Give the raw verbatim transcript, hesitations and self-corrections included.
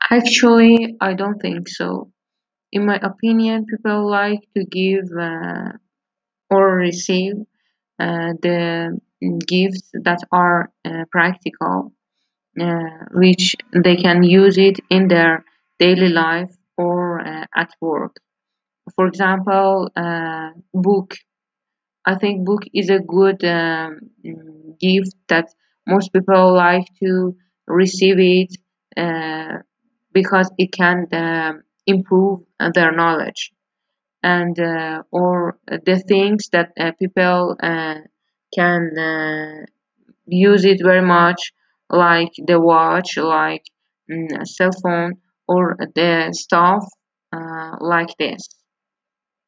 Actually, I don't think so. In my opinion, people like to give uh, or receive uh, the gifts that are uh, practical, uh, which they can use it in their daily life or uh, at work. For example, uh, book. I think book is a good um, mm, gift that most people like to receive it uh, because it can um improve their knowledge and uh, or the things that uh, people uh, can uh, use it very much, like the watch, like mm, a cell phone, or the stuff uh, like this.